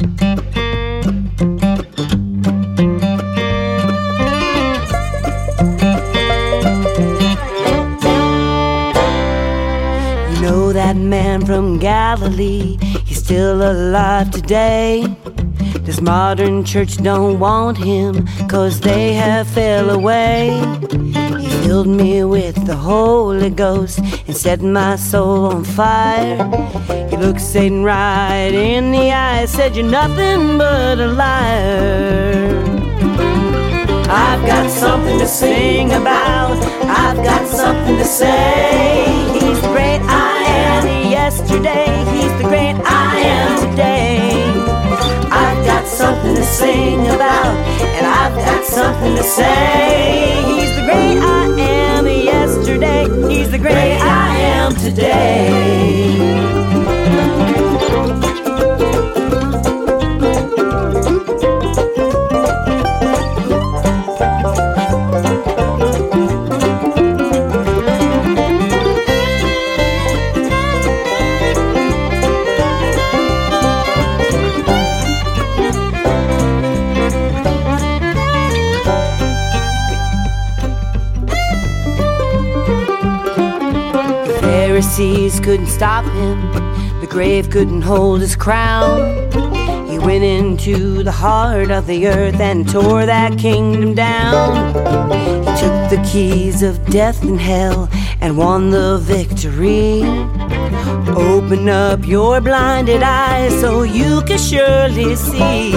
That man from Galilee, he's still alive today. This modern church don't want him, 'cause they have fell away. He filled me with the Holy Ghost and set my soul on fire. He looked Satan right in the eye, said, "You're nothing but a liar." I've got something to sing about, I've got something to say. He's the great I am yesterday, he's the great I am today. I've got something to sing about, and I've got something to say. He's the great I am yesterday, he's the great I am today. Pharisees couldn't stop him, the grave couldn't hold his crown. He went into the heart of the earth and tore that kingdom down. He took the keys of death and hell and won the victory. Open up your blinded eyes so you can surely see.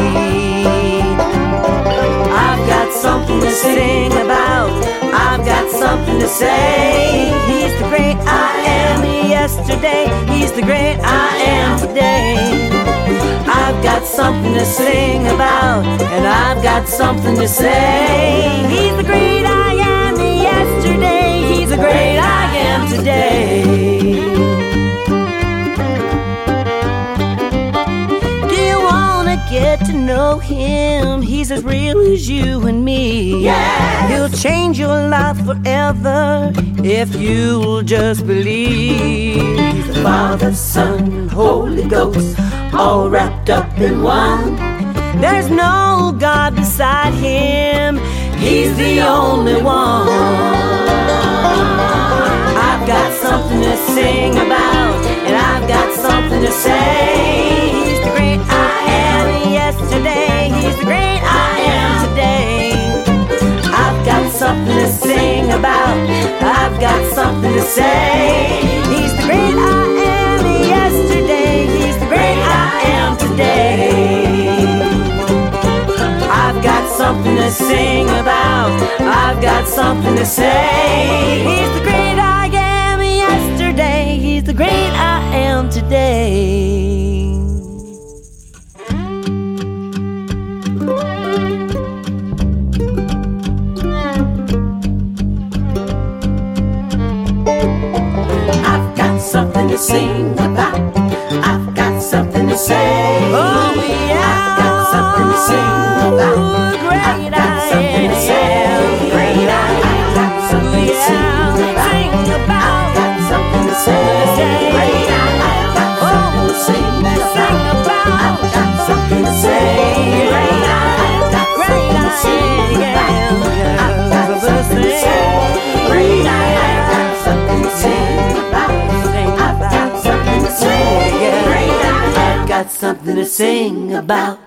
I've got something to sing about, I've got something to say. He's the great I am yesterday, he's the great I am today. I've got something to sing about, and I've got something to say. He's the great I am yesterday, he's the great I am today. Get to know him, he's as real as you and me. Yes. He'll change your life forever if you'll just believe. He's the Father, Son, and Holy Ghost, all wrapped up in one. There's no God beside him, he's the only one. I've got something to sing about, and I've got something to say. He's the great I am yesterday, he's the great I am today. I've got something to sing about, I've got something to say. He's the great I am yesterday, he's the great I am today. I've got something to sing about, I've got something to say. He's the great I am yesterday, he's the great I am today. Something to sing about, I've got something to say. Oh yeah, I've got something to sing about, great I've got something to say. Great I've got something to sing about, I've got something to say. Great I've got something to sing about, I've got something to say. Great I've got something to sing about, I've got something to say. Great I've got something to sing about. Got something to sing about.